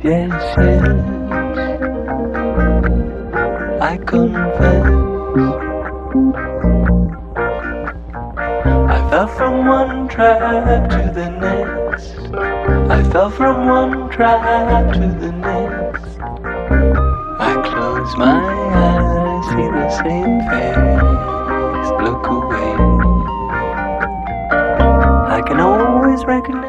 Yes, yes, I confess. I fell from one trap to the next. I fell from one trap to the next. I close my eyes, see the same face, look away. I can always recognize